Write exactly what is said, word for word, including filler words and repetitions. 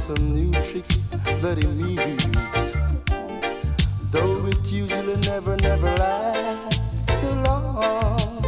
some new tricks that he needs. Though it usually never, never lasts too long.